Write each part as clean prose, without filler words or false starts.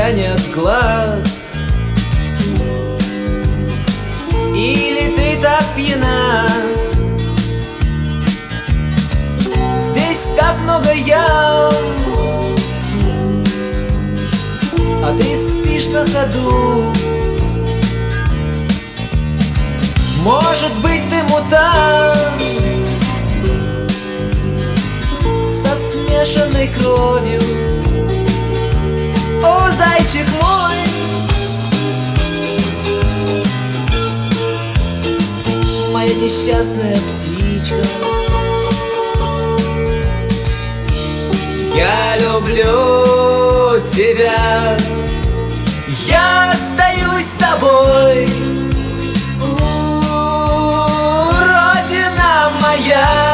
тебя нет глаз? Или ты так пьяна? Здесь так много ям, а ты спишь на ходу. Может быть, ты мутант со смешанной кровью. О, зайчик мой, моя несчастная птичка, я люблю тебя, я остаюсь с тобой, Родина моя.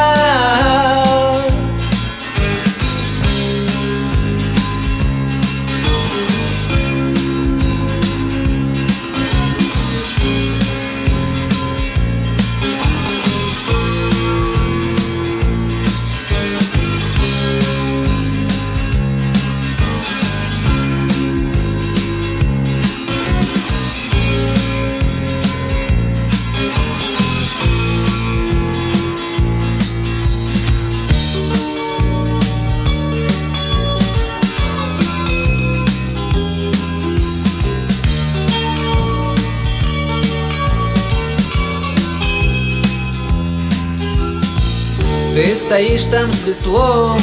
Ты стоишь там с веслом,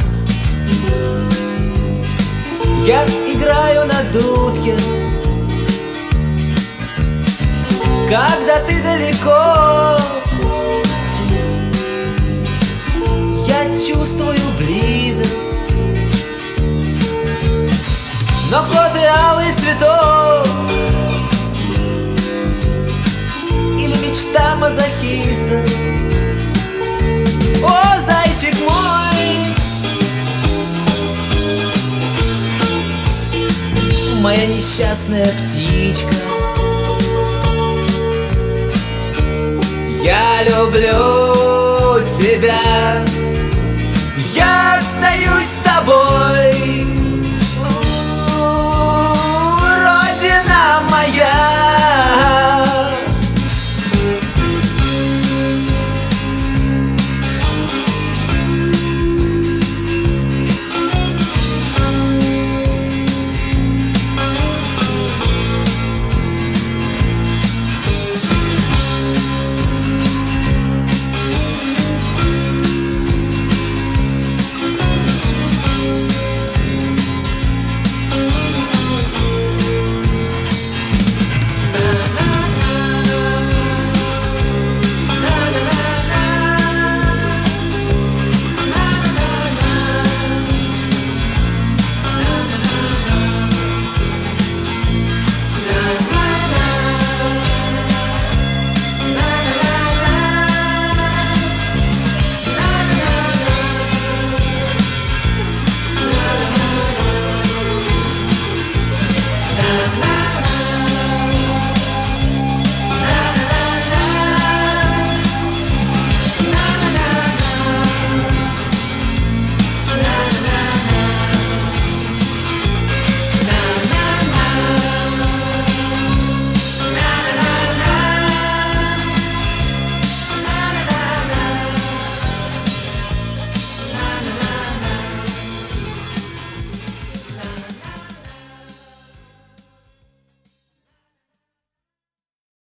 я играю на дудке. Когда ты далеко, я чувствую близость. Но кто ты, алый цветок или мечта мазохиста? О, зайчик мой, моя несчастная птичка, я люблю